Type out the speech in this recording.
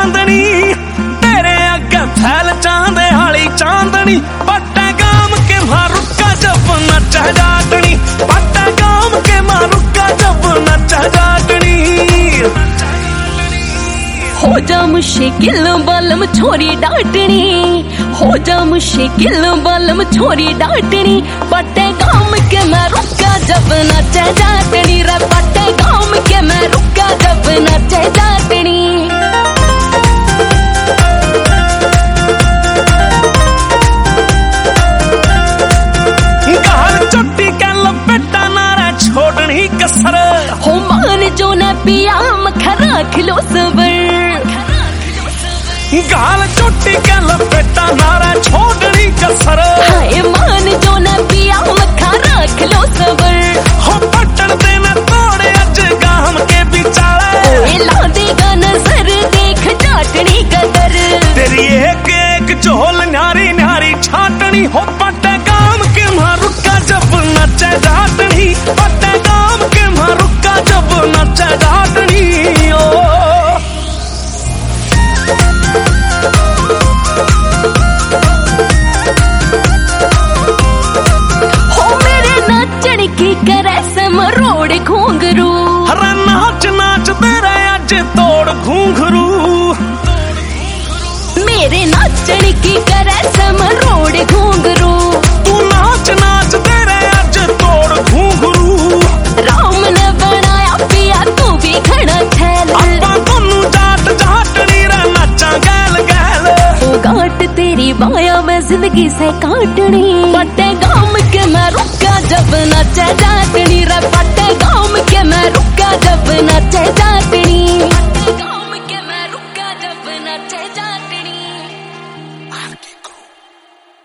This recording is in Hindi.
चांदनी तेरे अगे फैल चांदे हाली चांदनी पट्टा गाम के मारुका जब नच जाटनी पट्टा गाम के मारुका जब नच जाटनी हो जा मुश्किल बालम छोरी डांटनी हो जा मुश्किल बालम छोरी डांटनी पट्टे गाम के मैं रुका जब नच जाटनी रे पट्टे गाम के मैं रुका जब नच जाटनी लपेटा नारा छोड़नी कसर हो मान जो न पिया मखरा खिलो सबर गाल चोटी के लपेटा नारा छोड़नी कसर हाय मान जो न पिया मखरा खिलो सबर हो पटन देना तोड़े अज गाम के बिचारे ला देगा नजर देख जाटनी कदर तेरी एक एक झोल न्यारी न्यारी छाटनी हो पट्टे गाम के मारुका जब नच जाटनी पट्टे गाम के मारुका जब नच जाटनी ओ हो मेरे नाचन की करे समरोड़ घूंघरू हरा नाच नाच तेरा अज तोड़ घूंघरू मेरे नाचन की करे समरोड़ घूंघरू तू नाच नाच तेरे अज तोड़ घूंघरू राम ने बनाया पिया तू भी खड़ा छैल अपा दोनों जाट जाटनी रे नचा गैल गैल गाट तेरी बाया मैं जिंदगी से काटनी पट्टे गाम